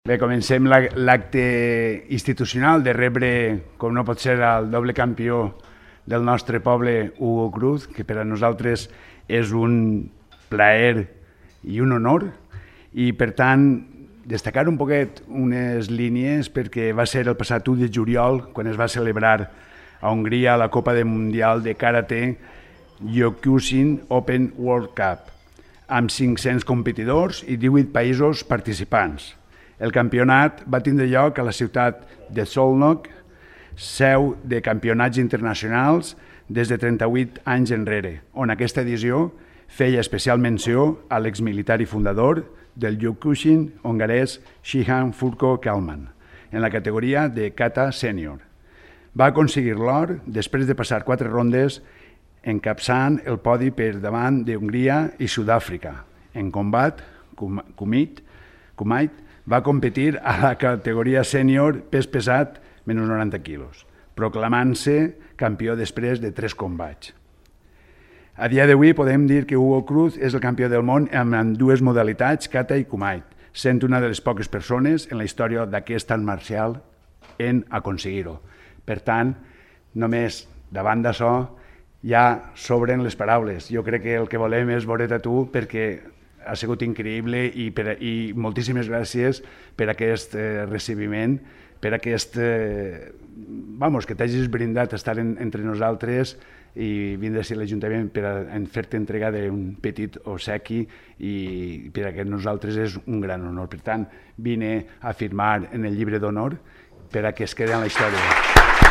Bé, comencem l'acte institucional de rebre, com no pot ser, el doble campió del nostre poble, Hugo Cruz, que per a nosaltres és un plaer i un honor, i per tant destacar un poquet unes línies perquè va ser el passat 1 de juliol quan es va celebrar a Hongria la Copa Mundial de Karate Kyokushin Open World Cup, amb 500 competidors i 18 països participants. El campionat va tindre lloc a la ciutat de Szolnok, seu de campionats internacionals des de 38 anys enrere, on aquesta edició feia especial menció a l'exmilitar i fundador del Kyokushin hongarès Shihan Furko Kalman, en la categoria de kata sènior. Va aconseguir l'or després de passar 4 rondes encapçant el podi per davant d'Hongria i Sud-àfrica. En combat, Kumait va competir a la categoria sènior pes pesat menys 90 quilos, proclamant-se campió després de 3 combats. A dia d'avui podem dir que Hugo Cruz és el campió del món en 2 modalitats, kata i kumait, sent una de les poques persones en la història d'aquest art marcial en aconseguir-ho. Per tant, només davant d'això ja sobren les paraules. Jo crec que el que volem és veure't a tu perquè ha sigut increïble i moltíssimes gràcies per aquest recibiment, per aquest... que t'hagis brindat estar entre nosaltres i vindre a ser l'Ajuntament per a fer-te entrega d'un petit obsequi i per a que nosaltres és un gran honor. Per tant, vine a firmar en el llibre d'honor per a que es quedi en la història.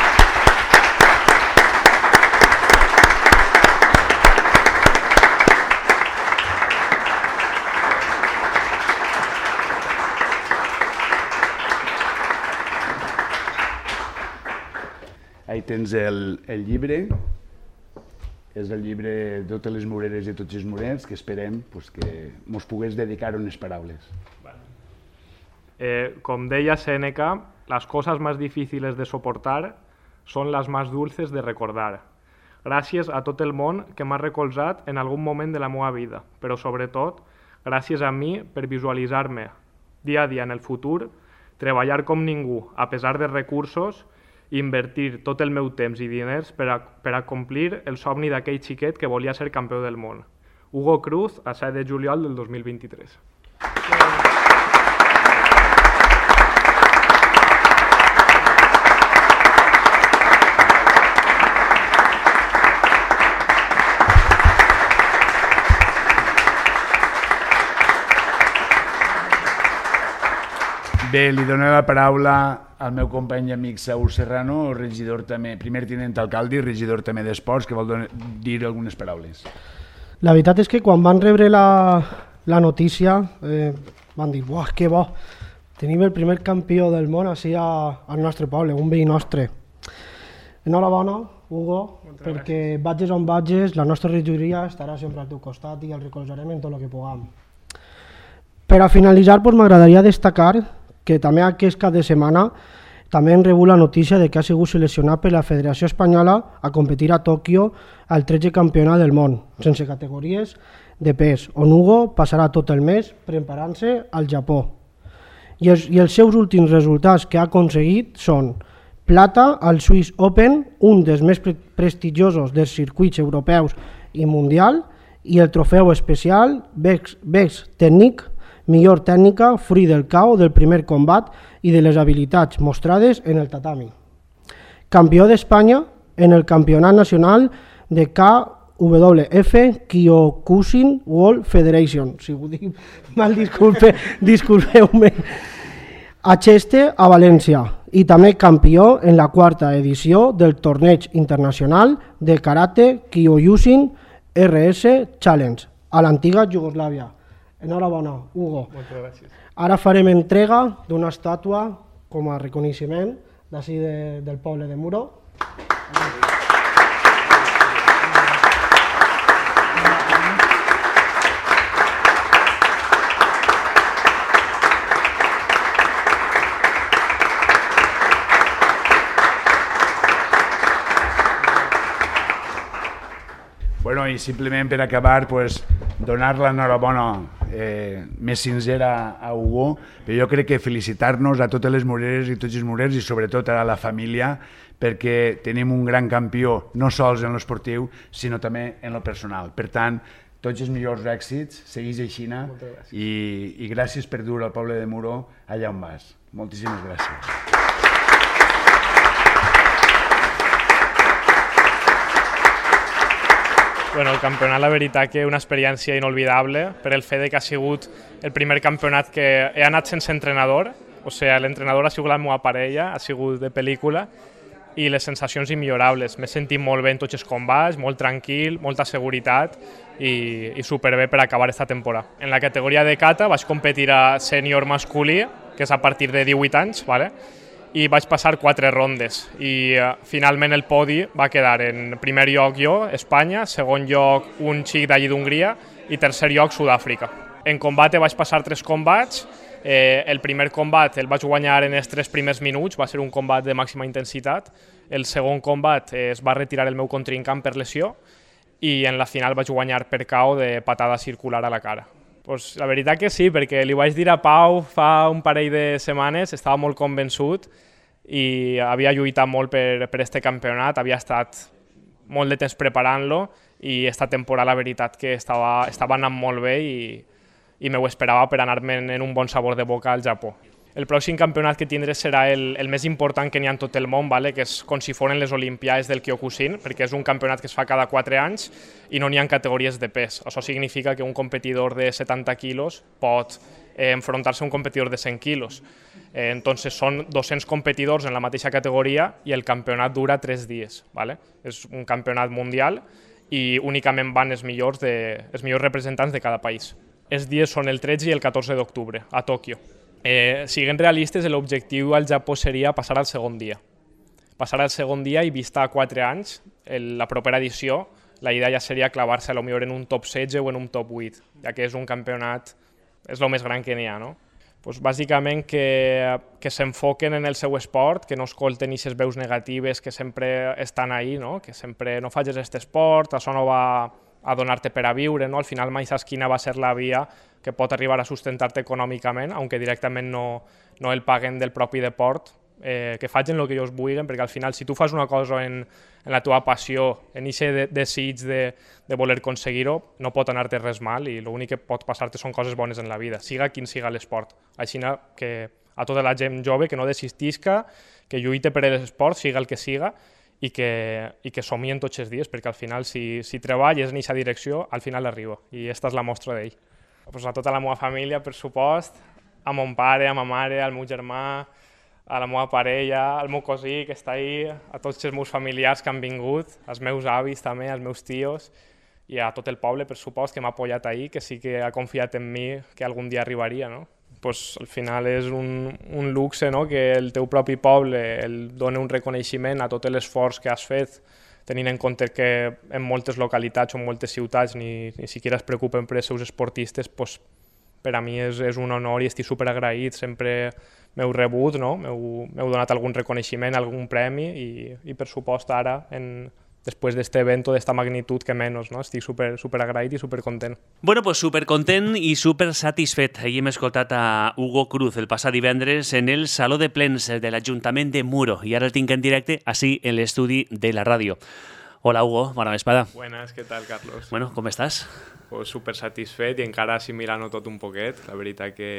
Ahí tens el llibre, és el llibre de totes les moreres i tots els morers, que esperem que ens pugues dedicar unes paraules. Como deia Séneca, las cosas más difíciles de soportar son las más dulces de recordar. Gràcies a tot el món que m'ha recolzat en algun moment de la meva vida, però sobretot gràcies a mi per visualitzar-me dia a dia en el futur, treballar com ningú a pesar de recursos i invertir tot el meu temps i diners per a complir el somni d'aquell xiquet que volia ser campió del món. Hugo Cruz, a 7 de juliol del 2023. Bé, li dono la paraula al meu company i amic Saúl Serrano, regidor també, primer tinent alcalde i regidor també d'Esports, que vol dir algunes paraules. La veritat és que quan van rebre la notícia van dir, buah, que bo, tenim el primer campió del món així al nostre poble, un veí nostre. Enhorabona, Hugo, perquè vagis on vagis, la nostra regidoria estarà sempre al teu costat i el recolzarem en tot el que puguem. Per a finalitzar, m'agradaria destacar que també aquest cap de setmana també hem rebut la notícia de que ha sigut seleccionat per la Federació Espanyola a competir a Tòquio al 13è Campionat del món, sense categories de pes, on Hugo passarà tot el mes preparant-se al Japó. I els seus últims resultats que ha aconseguit són plata al Swiss Open, un dels més prestigiosos dels circuits europeus i mundial, i el trofeu especial Best Technique, millor tècnica, fruit del KO del primer combat i de les habilitats mostrades en el tatami. Campió d'Espanya en el Campionat Nacional de KWF Kyokushin World Federation. Si ho dic mal, disculpeu-me. A Cheste, a València, i també campió en la 4ª edició del Torneig Internacional de Karate Kyokushin RS Challenge a l'antiga Iugoslàvia. Enhorabona, Hugo. Moltes gràcies. Ara farem entrega d'una estàtua com a reconeixement d'ací del poble de Muro. Bueno, i simplement per acabar, donar l'enhorabona més sincera a Hugo, però jo crec que felicitar-nos a totes les mureres i tots els murers i sobretot a la família, perquè tenim un gran campió, no sols en l'esportiu, sinó també en lo personal. Per tant, tots els millors èxits, segueix així i gràcies per dur al poble de Muro allà on vas. Moltíssimes gràcies. Bueno, el campionat, la veritat que una experiència inolvidable per el fet que ha sigut el primer campionat que he anat sense entrenador, o sigui, l'entrenador ha sigut la meva parella, ha sigut de pel·lícula, i les sensacions immillorables. M'he sentit molt bé en tots els combats, molt tranquil, molta seguretat i superbé per acabar aquesta temporada. En la categoria de kata vaig competir a sènior masculí, que és a partir de 18 anys, ¿vale? I vaig passar 4 rondes i finalment el podi va quedar en primer lloc jo, Espanya, segon lloc un xic d'allí d'Hongria i tercer lloc Sud-àfrica. En combat vaig passar 3 combats, el primer combat el vaig guanyar en els 3 primers minuts, va ser un combat de màxima intensitat, el segon combat es va retirar el meu contrincant per lesió i en la final vaig guanyar per KO de patada circular a la cara. Pues la veritat que sí, perquè li vaig dir a Pau fa un parell de setmanes, estava molt convençut i havia lluitat molt per este campionat, havia estat molt de temps preparant-lo i esta temporada la veritat que estava anant molt bé i m'ho esperava per anar-me'n en un bon sabor de boca al Japó. El pròxim campionat que tindré serà el més important que n'hi ha en tot el món, ¿vale? Que és com si foren les Olimpiades del Kyokushin, perquè és un campionat que es fa cada 4 anys i no n'hi ha categories de pes. Això significa que un competidor de 70 quilos pot enfrontar-se a un competidor de 100 quilos. Entonces són 200 competidors en la mateixa categoria i el campionat dura 3 dies. ¿Vale? És un campionat mundial i únicament van els millors representants de cada país. Els dies són el 13 i el 14 d'octubre, a Tòquio. Siguent realistes, l'objectiu al Japó seria passar al segon dia. Passar al segon dia i vista a 4 anys, la propera edició, la idea ja seria clavar-se potser en un top 16 o en un top 8, ja que és un campionat, és el més gran que n'hi ha, no? Pues bàsicament que s'enfoquen en el seu esport, que no escolten aquestes veus negatives que sempre estan ahí, no? Que sempre no facis aquest esport, això no va a donar-te per a viure, no? Al final mai saps quina va ser la via que pot arribar a sustentar-te econòmicament, aunque directament no el paguen del propi deport, que facin el que ells vulguin, perquè al final si tu fas una cosa en la teva passió, en aquest desig de voler aconseguir-ho, no pot anar-te res mal i l'únic que pot passar-te són coses bones en la vida, siga quin siga l'esport. Així que a tota la gent jove que no desistisca, que lluite per l'esport, siga el que siga, i que somien tots els dies, perquè al final si treballes en aquesta direcció, al final arriba, i aquesta és la mostra d'ell. Pues a tota la meva família, per supost, a mon pare, a ma mare, al meu germà, a la meva parella, al meu cosí que està ahí, a tots els meus familiars que han vingut, als meus avis també, als meus tios, i a tot el poble, per supost, que m'ha apoyat ahir, que sí que ha confiat en mi que algun dia arribaria, no? Pues, al final és un luxe, no? Que el teu propi poble el doni un reconeixement a tot l'esforç que has fet, tenint en compte que en moltes localitats o en moltes ciutats ni siquiera es preocupen per els seus esportistes, pues, per a mi és un honor i estic superagraït, sempre m'heu rebut, no? M'heu donat algun reconeixement, algun premi i per supost ara, després d'aquest event d'esta magnitud, que menys, no? Estic superagraït i supercontent. Bueno, pues supercontent i supersatisfet. Ahir hem escoltat a Hugo Cruz el passat divendres en el Saló de Plens de l'Ajuntament de Muro i ara el tinc en directe així en l'estudi de la ràdio. Hola Hugo, bona vesprada. Buenas, què tal, Carlos? Bueno, com estàs? Pues super satisfet i encara assimilant-ho tot un poquet. La veritat que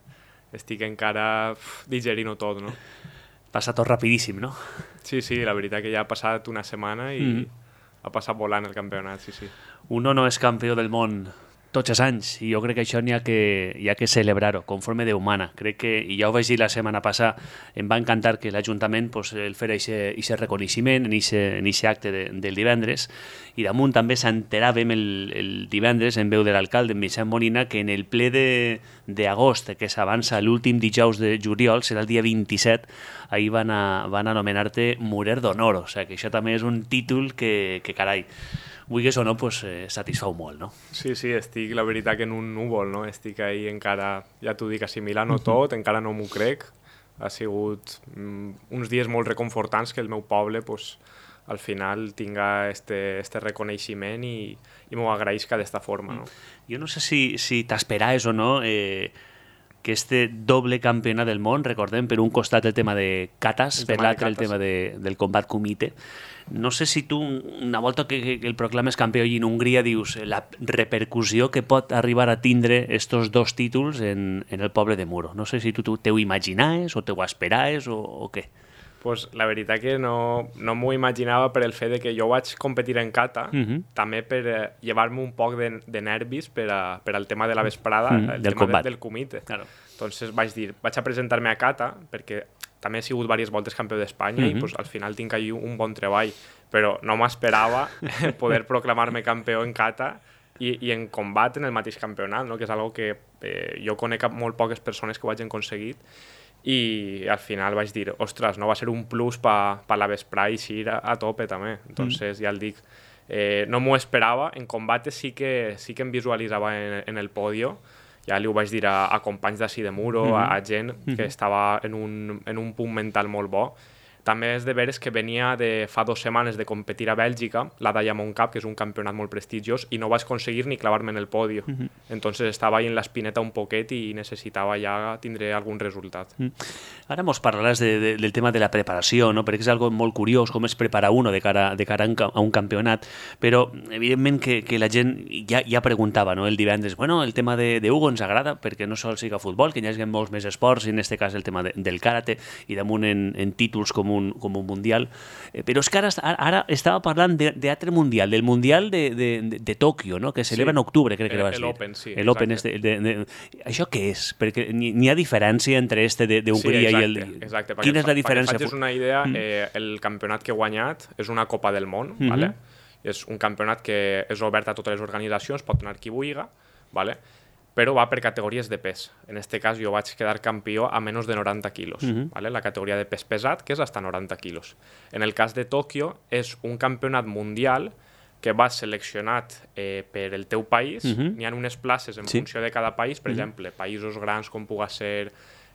estic encara digerint-ho tot, no? Passa tot rapidíssim, no? Sí, la veritat que ja ha passat una setmana i ha passat volant el campionat, sí. Uno no és campió del món tots els anys i jo crec que això n'hi ha que celebrar-ho, conforme Déu mana. Crec que, i ja ho vaig dir la setmana passada, em va encantar que l'Ajuntament el fera aquest reconeixement en aquest acte del divendres i damunt també s'enteràvem el divendres en veu de l'alcalde, en Vicent Molina, que en el ple d'agost, que s'avança l'últim dijous de juliol, serà el dia 27, ahir van anomenar-te Murer d'Honor, o sigui que això també és un títol que carai, vulguis o no, pues, satisfau molt, no? Sí, estic, la veritat, que en un núvol, no? Estic ahí encara, ja t'ho dic, assimilant-ho tot, encara no m'ho crec. Ha sigut uns dies molt reconfortants que el meu poble pues, al final tinga este reconeixement i m'ho agraïsca d'esta forma. No? Jo no sé si t'esperaves o no que este doble campionat del món, recordem, per un costat el tema de cates, per l'altre el tema del combat comité. No sé si tu, una volta que el proclames campió i en Hongria, dius la repercussió que pot arribar a tindre estos dos títols en el poble de Muro. No sé si tu te ho imaginaves o te ho esperaves o què. Pues la veritat que no m'ho imaginava per el fet de que jo vaig competir en kata, també per llevar-me un poc de nervis per al tema de la vesprada, el del tema combat. del comité. Claro. Entonces vaig a presentar-me a kata, perquè també he sigut diverses voltes campió d'Espanya i pues, al final tinc ahí un bon treball, però no m'esperava poder proclamar-me campió en kata i en combat en el mateix campionat, no? Que és algo que jo conec molt poques persones que ho hagin aconseguit, i al final vaig dir, ostres, no va ser un plus per la vesprada i així a tope també. Entonces, ja el dic, no m'ho esperava. En combates sí que em visualitzava en el podio. Ja li ho vaig dir a companys d'ací de Muro, a gent que estava en un punt mental molt bo. També és de veres que venia de fa 2 setmanes de competir a Bèlgica, la Diamond Cup, que és un campionat molt prestigiós, i no vaig aconseguir ni clavar-me en el podio. Entonces estava ahí en l'espineta un poquet i necessitava ja tindre algun resultat. Ara mos parlaràs del tema de la preparació, no? Perquè és algo molt curiós com es prepara uno de cara a un campionat, però evidentment que la gent ja preguntava, no? El divendres, bueno, el tema de Hugo ens agrada perquè no sols siga futbol, que hi hagi molts més esports, i en aquest cas el tema del karate, i damunt en títols com un mundial, però és que ara estava parlant d'altre mundial, del mundial de Tòquio, no? Que celebra en octubre, crec que le vas dir. L'Open, sí. L'Open. Això què és? Perquè n'hi ha diferència entre este d'Hongria i el... Exacte. Quina és la diferència? Perquè facis una idea, el campionat que he guanyat és una Copa del Món, vale? És un campionat que és obert a totes les organitzacions, pot anar qui vulgui, vale? Però va per categories de pes. En aquest cas jo vaig quedar campió a menys de 90 quilos. ¿Vale? La categoria de pes pesat, que és hasta 90 quilos. En el cas de Tòquio, és un campionat mundial que va seleccionat per el teu país. N'hi ha unes places en funció de cada país. Per exemple, països grans com pugui ser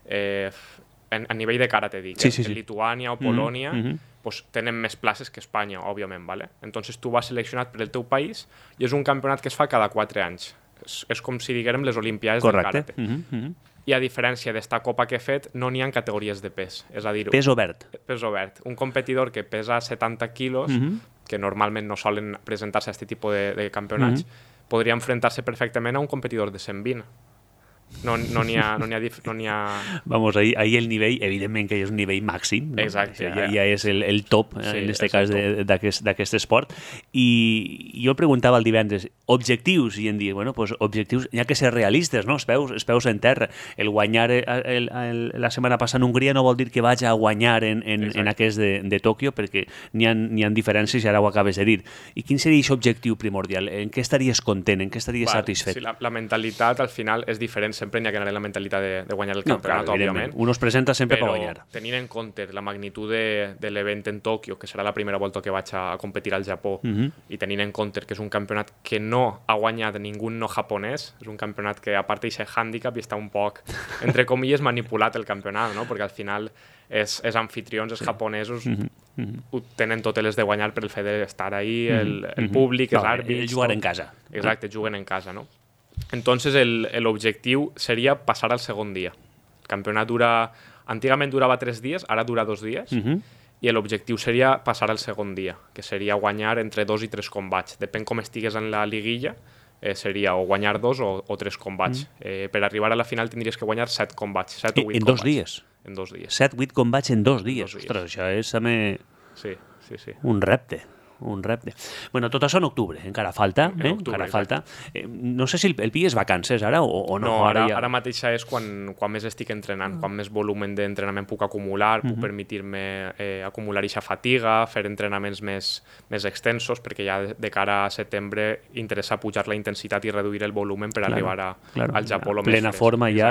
a nivell de karate, dic. Lituània o Polònia pues, tenen més places que Espanya, òbviament. ¿Vale? Entonces tu vas seleccionat per el teu país i és un campionat que es fa cada 4 anys. És com si diguérem les Olimpiades del karate. I a diferència d'esta copa que he fet, no n'hi ha categories de pes. És a dir, pes obert. Pes obert. Un competidor que pesa 70 quilos, que normalment no solen presentar-se a aquest tipus de campionats, podria enfrontar-se perfectament a un competidor de 120. No n'hi ha... Vamos, ahí el nivell, evidentment que és un nivell màxim, no? Exacte. Ja és el top, en aquest cas, d'aquest esport. I jo preguntava el divendres, objectius, i em diuen, bueno, pues objectius, n'hi ha que ser realistes, no? Els peus en terra. El guanyar la setmana passada en Hongria no vol dir que vaig a guanyar en aquest de Tòquio, perquè n'hi ha diferències i ara ho acabes de dir. I quin seria aquest objectiu primordial? En què estaries content? En què estaries satisfet? Sí, la mentalitat al final és diferent. Sempre n'hi ha que anar en la mentalitat de guanyar el campionat, òbviament. Uno es presenta sempre per guanyar. Però tenint en compte la magnitud de l'event en Tòquio, que serà la primera volta que vaig a competir al Japó, i tenint en compte que és un campionat que no ha guanyat ningú no japonès, és un campionat que a part d'aquest hàndicap i està un poc, entre comilles, manipulat el campionat, no? Perquè al final els anfitrions, els japonesos, ho tenen totes les de guanyar per el fet d'estar ahí, el públic, els àrbits... Jugar en casa. Exacte, juguen en casa, no? Entonces el objectiu seria passar al segon dia. El campionat antigament durava 3 dies, ara dura 2 dies, i l'objectiu seria passar al segon dia, que seria guanyar entre 2 i 3 combats. Depèn com estigues en la liguilla, seria o guanyar 2 o 3 combats. Per arribar a la final tindries que guanyar 7 combats, 7 o 8 combats. En 2 dies? En 2 dies. 7 o 8 combats en 2 dies. Ostres, això és també un repte. Bueno, tot això en octubre, encara falta. Encara falta. No sé si el pilles vacances ara o no. No, ara mateix és quan més estic entrenant, quan més volumen d'entrenament puc acumular, puc permetir-me acumular aquesta fatiga, fer entrenaments més extensos, perquè ja de cara a setembre interessa pujar la intensitat i reduir el volumen per arribar al Japó el més plena forma ja.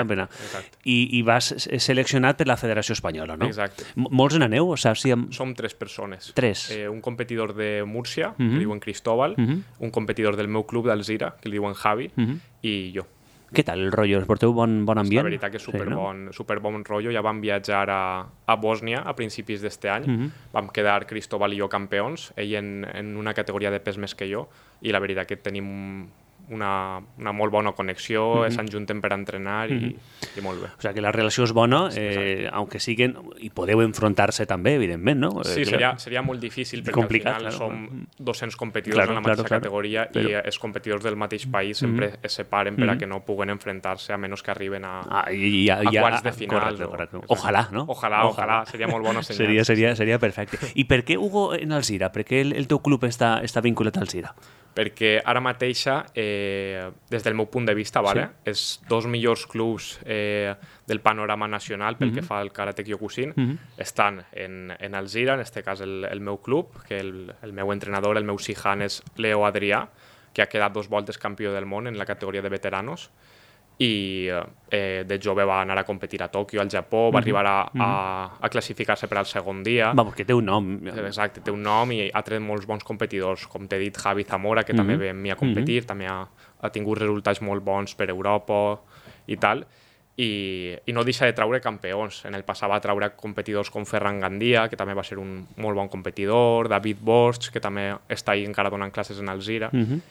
I vas seleccionat per la Federació Espanyola, no? Exacte. Molts n'aneu? Som 3 persones. 3. Un competidor de Múrcia, que li diuen Cristóbal, un competidor del meu club d'Alzira, que li diuen Javi, i jo. Què tal el rotllo? Us porteu bon ambient? La veritat que és superbon rotllo. Ja vam viatjar a Bòsnia a principis d'este any. Vam quedar Cristóbal i jo campions, ell en una categoria de pes més que jo, i la veritat que tenim una molt bona connexió, s'enjunten per entrenar i molt bé. O sigui que la relació és bona, aunque siguen, i podeu enfrontar-se també, evidentment, no? Sí, seria molt difícil perquè complicat, al final som 200 competidors en la mateixa categoria i els competidors del mateix país sempre es separen per a que no puguen enfrontar-se a menys que arriben a quarts de final. Correcte. Ojalà, no? Ojalà, seria molt bona senyal. Seria perfecte. I per què Hugo en Alzira? Per què el teu club està vinculat al Alzira? Perquè ara mateixa, des del meu punt de vista, els dos millors clubs del panorama nacional pel que fa al karate Kyokushin estan en Alzira, en aquest cas el meu club, que el meu entrenador, el meu Sihan, és Leo Adrià, que ha quedat 2 voltes campió del món en la categoria de veteranos, i de jove va anar a competir a Tòquio, al Japó, va arribar a classificar-se per al segon dia. Vamos, que té un nom. Exacte, té un nom i ha tret molts bons competidors, com t'he dit, Javi Zamora, que també ve amb mi a competir, també ha tingut resultats molt bons per Europa i tal, i no deixa de traure campions. En el passat va traure competidors com Ferran Gandia, que també va ser un molt bon competidor, David Borch, que també està ahí encara donant classes en Alzira,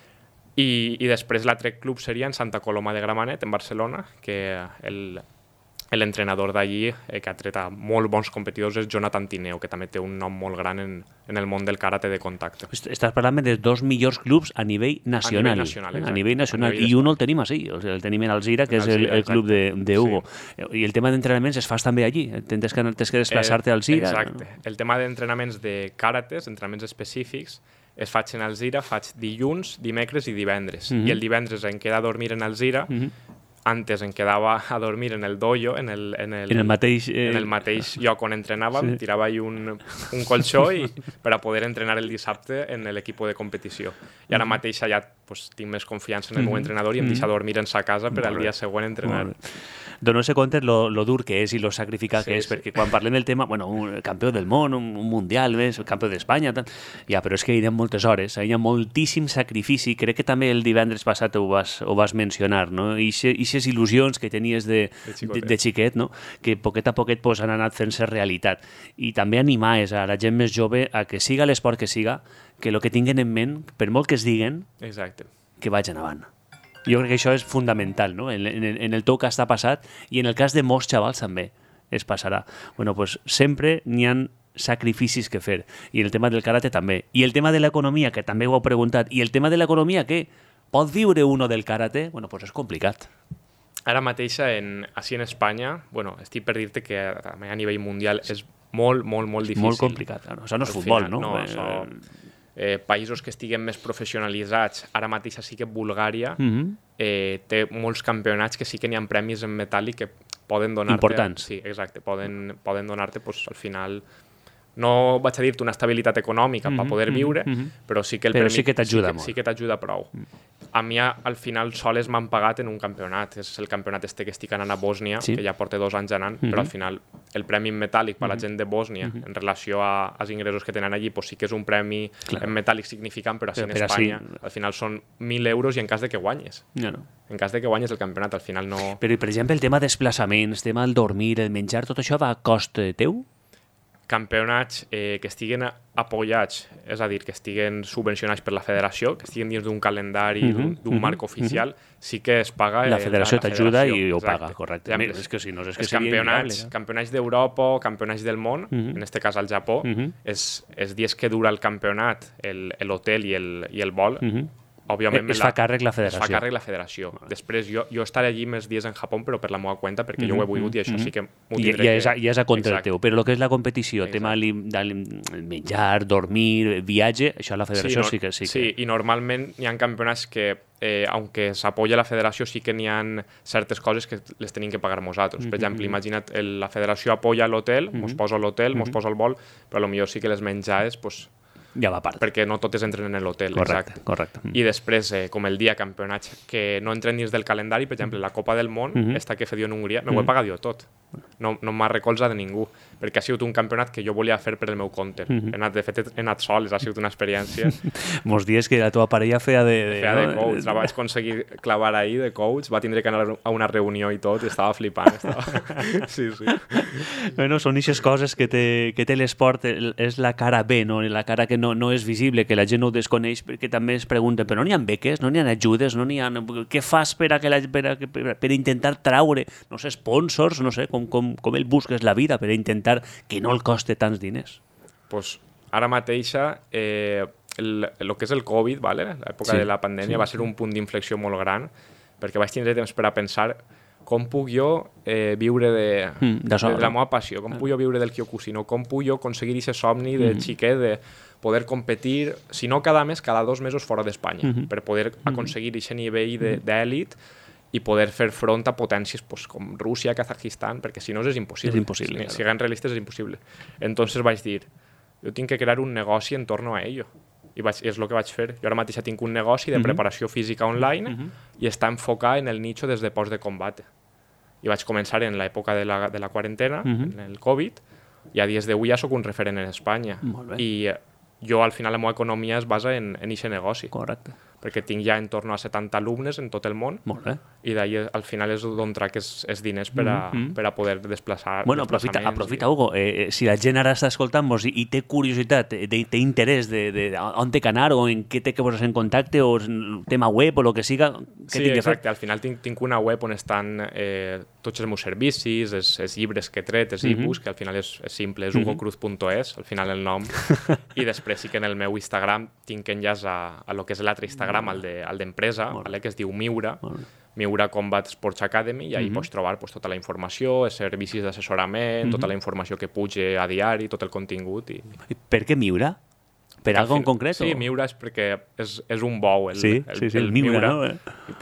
i després l'altre club seria en Santa Coloma de Gramenet, en Barcelona, que l'entrenador d'allí, que ha tret a molt bons competidors, és Jonathan Tineo, que també té un nom molt gran en el món del karate de contacte. Estàs parlant de 2 millors clubs a nivell nacional. A nivell nacional. I un el tenim així, el tenim en Alzira, que és el club de Hugo. I el tema d'entrenaments es fas també allí? Tens que desplaçar-te a Alzira? Exacte. El tema d'entrenaments de karates, entrenaments específics, es faig en Alzira, faig dilluns, dimecres i divendres. I el divendres em queda a dormir en Alzira, antes em quedava a dormir en el dojo, en el mateix lloc on entrenàvem, tirava ahí un colxó per a poder entrenar el dissabte en l'equip de competició. I ara mateix ja tinc més confiança en el meu entrenador i em deixa dormir en sa casa per al dia següent entrenar. Donar-se compte lo dur que és i lo sacrificat que és, perquè quan parlem del tema, un campió del món, un mundial, campió d'Espanya, però és que hi ha moltes hores, hi ha moltíssim sacrifici. Crec que també el divendres passat ho vas mencionar, no? I aquestes il·lusions que tenies de xiquet, no? Que poquet a poquet han anat fent-se realitat. I també animar a la gent més jove a que siga l'esport que siga, que el que tinguin en ment, per molt que es diguen, que vagin avant. Jo crec que això és fundamental, no? En el teu cas t'ha passat i en el cas de molts xavals també es passarà. Pues sempre n'hi ha sacrificis que fer, i el tema del karate també. I el tema de l'economia, que també ho heu preguntat, i el tema de l'economia, que pot viure uno del karate? Pues és complicat. Ara mateix, així en Espanya, estic per dir-te que a nivell mundial és molt, molt, molt difícil. Molt complicat. Això no és futbol, no? Països que estiguen més professionalitzats, ara mateix sí que Bulgària té molts campionats que sí que n'hi ha premis en metàl·lic que poden donar-te... Importants. Sí, exacte, poden donar-te al final... No vaig a dir-te una estabilitat econòmica per poder viure, però sí que el premi... sí que t'ajuda molt. Sí que t'ajuda prou. A mi, al final, soles m'han pagat en un campionat. És el campionat que estic anant a Bòsnia, que ja porta 2 anys anant, però al final el premi en metàl·lic per la gent de Bòsnia, en relació als ingressos que tenen allí, sí que és un premi en metàl·lic significant, però així en Espanya, al final són 1.000 euros i en cas de que guanyes. En cas de que guanyes el campionat, al final no... Però, per exemple, el tema desplaçaments, el tema del dormir, el menjar, tot això va a cost teu? Campionats que estiguen apoyats, és a dir, que estiguen subvencionats per la federació, que estiguen dins d'un calendari, d'un marc oficial, sí que es paga... La federació t'ajuda i ho paga, correcte. És que si no, és que seria inviable. Campionats d'Europa o campionats del món, en aquest cas al Japó, els dies que dura el campionat, l'hotel i el vol, òbviament es fa càrrec la federació. Es fa càrrec la federació. Després jo estaré allí més dies en Japó, però per la meva cuenta, perquè jo ho he volgut i això sí que m'ho tindré que... Ja és a contra teu, però el que és la competició, tema del menjar, dormir, viatge, això la federació sí que... Sí, i normalment hi ha campionats que, aunque s'apoya la federació, sí que n'hi ha certes coses que les tenim que pagar nosaltres. Per exemple, imagina't, la federació apoya l'hotel, mos posa l'hotel, mos posa el vol, però potser sí que les menjades, ja va a part. Perquè no totes entren en l'hotel. Correcte. I després, com el dia campionats que no entren dins del calendari, per exemple, la Copa del Món, esta que fa en Hongria, m'ho he pagat jo tot. no m'ha recolzat de ningú, perquè ha sigut un campionat que jo volia fer per el meu compte. De fet, he anat sol, ha sigut una experiència. Molts dies que la teva parella feia de coach, la vaig aconseguir clavar ahir de coach, va tindre que anar a una reunió i tot, i estava flipant. Sí. Bueno, són aquestes coses que té l'esport, és la cara B, no? La cara que no és visible, que la gent no ho desconeix, perquè també es pregunten, però no n'hi ha beques, no n'hi ha ajudes, no n'hi ha... Què fas per intentar traure, no sé, sponsors, no sé, com ell busques la vida per intentar que no el coste tants diners? Pues ara mateixa, el que és el Covid, l'època de la pandèmia, va ser un punt d'inflexió molt gran, perquè vaig tindre temps per a pensar com puc jo viure de la meva passió, com puc jo viure del Kyokushin, com puc jo aconseguir aquest somni de xiquet de poder competir, si no cada mes, cada 2 mesos fora d'Espanya, per poder aconseguir aquest nivell d'èlit i poder fer front a potències com Rússia, Kazajistan, perquè si no és impossible. És impossible. Si siguem realistes és impossible. Entonces vaig dir, jo tinc que crear un negoci en torno a ello. I és el que vaig fer. Jo ara mateix tinc un negoci de preparació física online i està enfocat en el nicho des de post de combate. I vaig començar en l'època de la quarantena, en el Covid, i a dies d'avui ja soc un referent en Espanya. I jo, al final, la meva economia es basa en aquest negoci. Correcte. Perquè tinc ja en torno a 70 alumnes en tot el món. Molt bé. I d'ahir, al final, és d'on trac els diners per a poder desplaçar. Bueno, aprofita, Hugo. Si la gent ara està escoltant-vos i té curiositat, té interès de on té que anar o en què té que posar en contacte o el tema web o el que siga, què tinc que fer? Sí, exacte. Al final tinc una web on estan tots els meus servicis, els llibres que he tret, els e-books, que al final és simple, és hugocruz.es, al final el nom. I després sí que en el meu Instagram tinc enllaç a lo que és l'altre Instagram, al d'empresa, que es diu Miura, Miura Combat Sports Academy, i ahí pots trobar tota la informació, els servicis d'assessorament, tota la informació que puja a diari, tot el contingut. I per què Miura? Per alguna cosa en concret? Sí, Miura és perquè és un bou, el Miura. No? I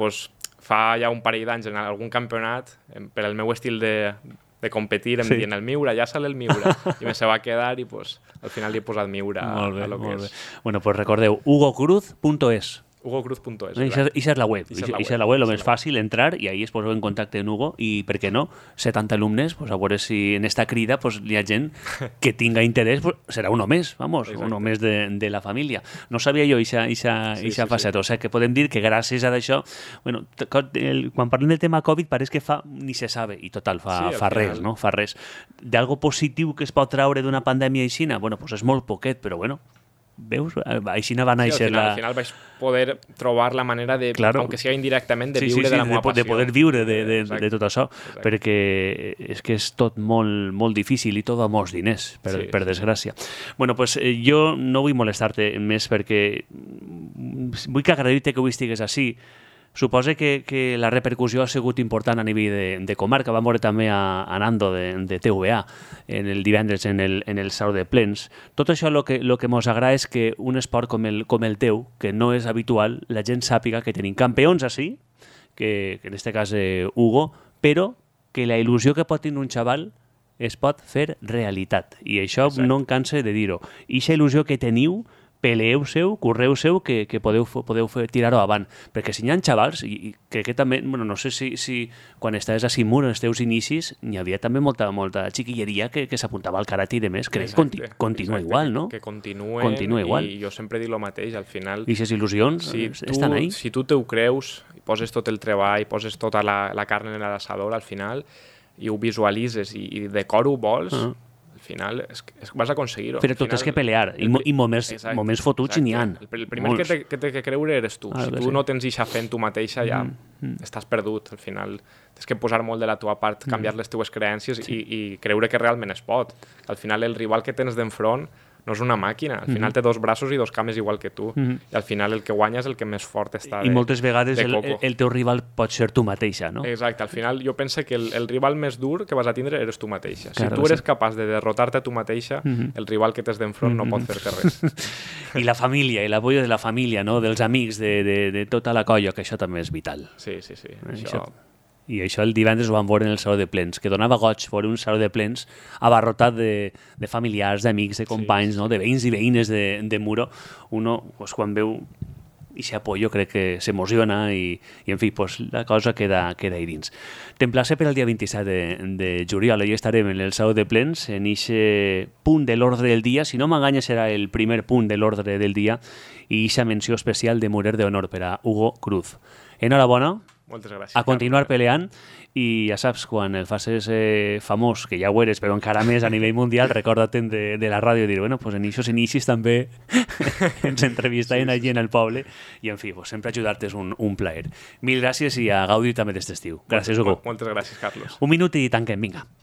fa ja un parell d'anys en algun campionat, per el meu estil de competir, em dient el Miura, ja sale el Miura. I me se va quedar i al final li he posat Miura a lo que és. Bueno, pues recordeu, hugocruz.es. hugocruz.es. Ixa és la web. Ixa és la web, el més fàcil, entrar i ahí es poseu en contacte amb Hugo i, per què no, 70 alumnes, a veure si en esta crida hi ha gent que tinga interès, serà uno més, uno més de la família. No sabia jo ixa faceta, o sigui que podem dir que gràcies a això, bueno, quan parlem del tema Covid pareix que ni se sabe, i total, fa res, no? Fa res. D'algo positiu que es pot traure d'una pandèmia aixina? Bueno, doncs és molt poquet, però bueno, veus? Així va néixer al final vaig poder trobar la manera de, aunque sigui indirectament, de viure de la meva passió. De poder viure de tot això, perquè és que és tot molt, molt difícil i tot a molts diners, per desgràcia. Bueno, pues jo no vull molestar-te més perquè vull que agrair-te que avui estigués així. Suposa que la repercussió ha sigut important a nivell de comarca. Vam veure també a Nando de TVA el divendres en el Sau de Plens. Tot això el que ens agrada és que un esport com el teu, que no és habitual, la gent sàpiga que tenim campions així, que en aquest cas Hugo, però que la il·lusió que pot tenir un xaval es pot fer realitat. I això no em canse de dir-ho. I aquesta il·lusió que teniu, peleeu-seu, correu-seu, que podeu tirar-ho avant. Perquè si hi ha xavals, i crec que també, no sé si quan estaves a Simur, en els teus inicis, hi havia també molta xiquilleria que s'apuntava al karate i demés. Crec que continua igual, no? Que continua igual. I jo sempre dic el mateix, al final... I aquestes il·lusions estan ahí. Si tu t'ho creus, poses tot el treball, poses tota la carn en l'assador, al final, i ho visualitzes i de cor ho vols... Al final vas a aconseguir-ho. Però tot és que pelear, i moments fotuts n'hi ha. El primer que té que creure eres tu. Si tu no tens ixa fe en tu mateixa, ja estàs perdut. Al final tens que posar molt de la teva part, canviar les teves creences i creure que realment es pot. Al final el rival que tens d'enfront no és una màquina, al final té 2 braços i 2 cames igual que tu, i al final el que guanya és el que més fort està de coco. I moltes vegades el teu rival pot ser tu mateixa, no? Exacte, al final jo penso que el rival més dur que vas a tindre eres tu mateixa. Si tu eres capaç de derrotar-te a tu mateixa, el rival que tens d'enfront no pot fer-te res. I la família, i l'apoyo de la família, no? Dels amics, de tota la colla, que això també és vital. Sí. I això el divendres ho vam veure en el Saló de Plens, que donava goig veure un Saló de Plens abarrotat de familiars, d'amics, de companys, no? De veïns i veïnes de Muro. Uno, quan veu aquest apoyo crec que s'emociona i en fi, pues, la cosa queda ahí dins. T'emplace per el dia 27 de juliol, i estarem en el Sau de Plens, en aquest punt de l'ordre del dia, si no m'enganya serà el primer punt de l'ordre del dia, i aquesta menció especial de Murer d'Honor per a Hugo Cruz. Enhorabona, Moltes gràcies. a continuar peleant, i ja saps, quan el facis famós, que ja ho eres, però encara més a nivell mundial, recorda-te'n de la ràdio i dir, bueno, pues en aquests inicis també ens entrevistaven allí en el poble, i en fi, pues sempre ajudar-te és un plaer. Mil gràcies i a gaudir també d'este estiu. Gràcies, Hugo. Moltes gràcies, Carlos. Un minut i tanquem, vinga.